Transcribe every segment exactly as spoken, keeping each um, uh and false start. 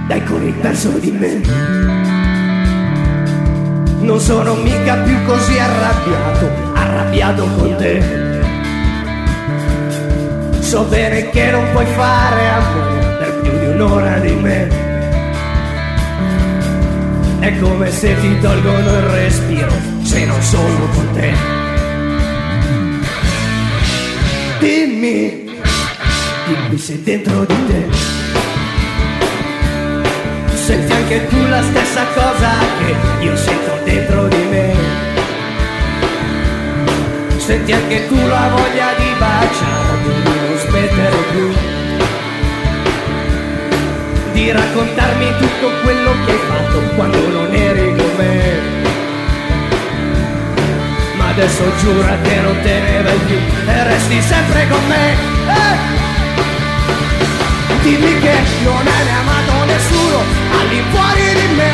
dai corri perso di me. Non sono mica più così arrabbiato, arrabbiato con te. So bene che non puoi fare amore per più di un'ora di me. È come se ti tolgono il respiro se non sono con te. Dimmi, dimmi se dentro di te senti anche tu la stessa cosa che io sento dentro di me. Senti anche tu la voglia di baciarmi, di non smettere più, di raccontarmi tutto quello che hai fatto quando non eri con me. Ma adesso giura che non te ne vai più e resti sempre con me. Eh! Dimmi che non hai mai amato nessuno all'infuori di me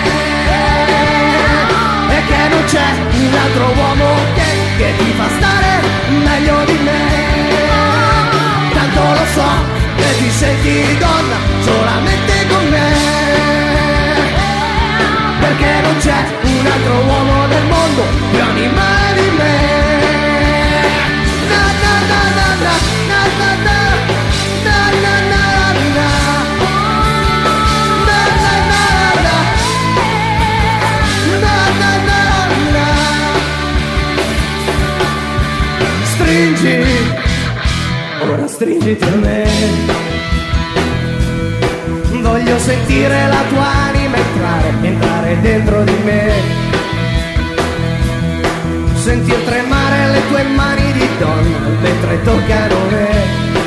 e che non c'è un altro uomo che, che ti fa stare meglio di me. Tanto lo so che ti senti donna solamente con me, perché non c'è un altro uomo nel mondo più animale di me. Na na na na na na na na na na na. Stringi, ora stringiti a me. Voglio sentire la tua anima entrare, entrare dentro di me. Sentir tremare le tue mani di donna mentre toccano me.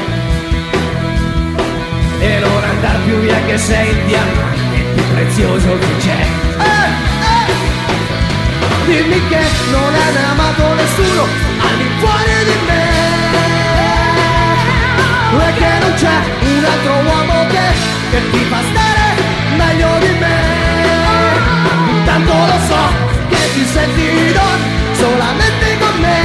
E non andar più via che sei il diamante più prezioso che c'è. Eh, eh. Dimmi che non hai mai amato nessuno all'infuori di me e che non c'è un altro uomo che, che ti fa stare meglio di me. Tanto lo so che ti senti donna solamente con me,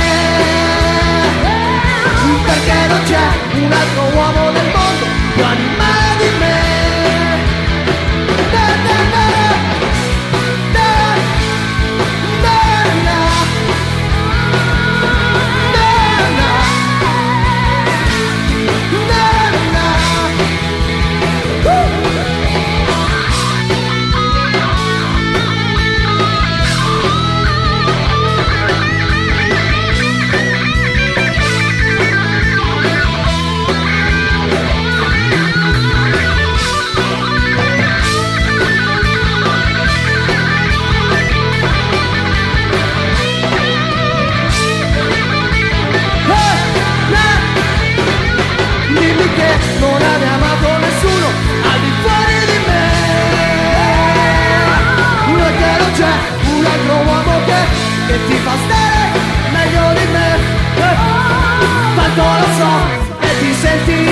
perché non c'è un altro uomo nel mondo più animale di me. Da, da, da, da, da, da, non hai amato nessuno al di fuori di me e che non c'è un altro uomo che, che ti fa stare meglio di me. Tanto lo so e ti senti